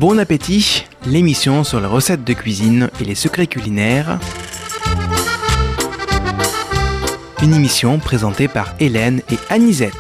Bon appétit, l'émission sur les recettes de cuisine et les secrets culinaires. Une émission présentée par Hélène et Anisette.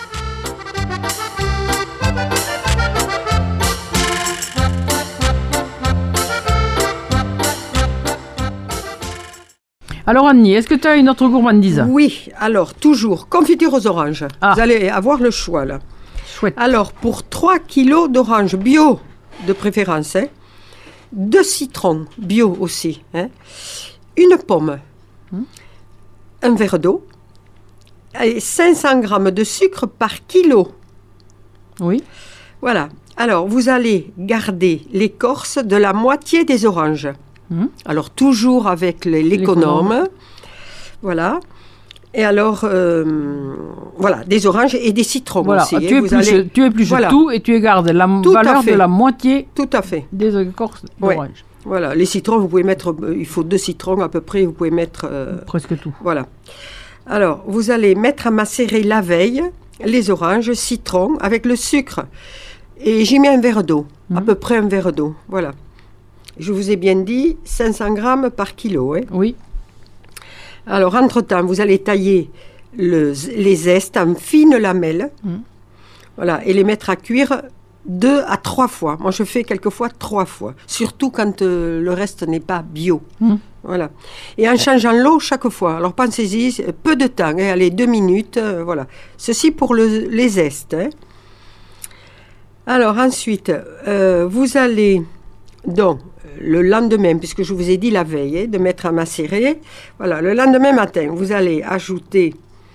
Alors Annie, est-ce que tu as une autre gourmandise? Oui, alors toujours, confiture aux oranges. Ah. Vous allez avoir le choix là. Chouette. Alors pour 3 kilos d'oranges bio de préférence, 2 citrons bio aussi, une pomme, un verre d'eau et 500 grammes de sucre par kilo. Oui. Voilà. Alors vous allez garder l'écorce de la moitié des oranges. Alors, toujours avec l'économe. Voilà. Et alors, voilà, des oranges et des citrons Voilà. aussi. Tu épluches voilà. tout et tu gardes la valeur de la moitié tout à fait. des écorces d'orange. Ouais. Voilà. Les citrons, vous pouvez mettre, il faut 2 citrons à peu près, vous pouvez mettre... Presque tout. Voilà. Alors, vous allez mettre à macérer la veille les oranges, citrons, avec le sucre. Et j'y mets un verre d'eau, à peu près un verre d'eau. Voilà. Je vous ai bien dit 500 grammes par kilo. Oui. Alors, entre-temps, vous allez tailler les zestes en fines lamelles. Voilà, et les mettre à cuire 2 à 3 fois. Moi, je fais quelquefois 3 fois. Surtout quand le reste n'est pas bio. Voilà. Et en changeant l'eau chaque fois. Alors, pensez-y, peu de temps. Allez, 2 minutes. Voilà. Ceci pour les zestes. Alors, ensuite, vous allez... Donc, le lendemain, puisque je vous ai dit la veille, de mettre à macérer, voilà, le lendemain matin, vous allez ajouter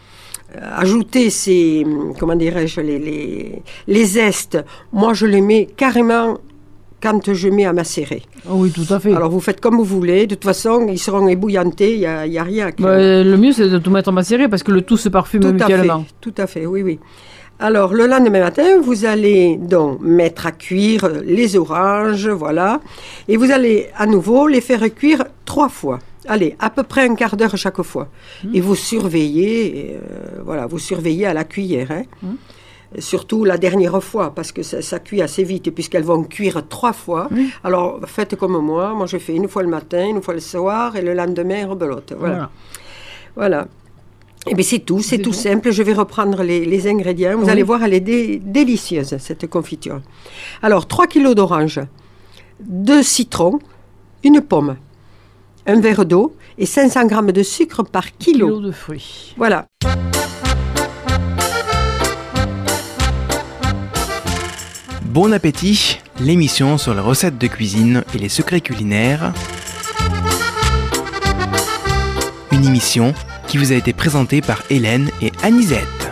ces, comment dirais-je, les zestes. Moi, je les mets carrément quand je mets à macérer. Oh oui, tout à fait. Alors, vous faites comme vous voulez. De toute façon, ils seront ébouillantés, il n'y a rien à craindre. Le mieux, c'est de tout mettre à macérer parce que le tout se parfume mutuellement. Tout à fait, oui. Alors, le lendemain matin, vous allez donc mettre à cuire les oranges, voilà. Et vous allez à nouveau les faire cuire 3 fois. Allez, à peu près un quart d'heure chaque fois. Et vous surveillez, vous surveillez à la cuillère. Surtout la dernière fois, parce que ça cuit assez vite, puisqu'elles vont cuire 3 fois. Alors, faites comme moi. Moi, je fais 1 fois le matin, 1 fois le soir, et le lendemain, rebelote. Voilà. Et bien c'est tout simple. Je vais reprendre les ingrédients. Vous allez voir, elle est délicieuse, cette confiture. Alors, 3 kilos d'oranges, 2 citrons, une pomme, un verre d'eau et 500 grammes de sucre par kilo. De fruits. Voilà. Bon appétit, l'émission sur les recettes de cuisine et les secrets culinaires. Une émission qui vous a été présentée par Hélène et Anisette.